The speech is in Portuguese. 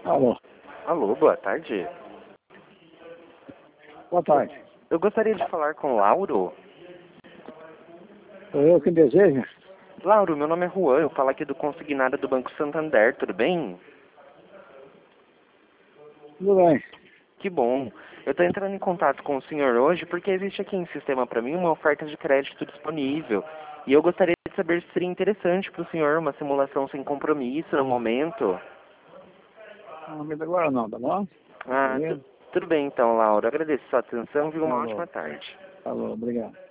Alô, Alô, boa tarde. boa tarde. Eu gostaria de falar com o Lauro. Sou eu quem deseja? Lauro, meu nome é Juan, eu falo aqui do Consignado do Banco Santander, tudo bem? Tudo bem. Que bom. Eu estou entrando em contato com o senhor hoje porque existe aqui em sistema para mim uma oferta de crédito disponível. E eu gostaria de saber se seria interessante para o senhor uma simulação sem compromisso no momento. Não me dá agora não, tá bom? Ah, Beleza? tudo bem então, Lauro. Agradeço a sua atenção e uma Falou, ótima tarde. falou, obrigado.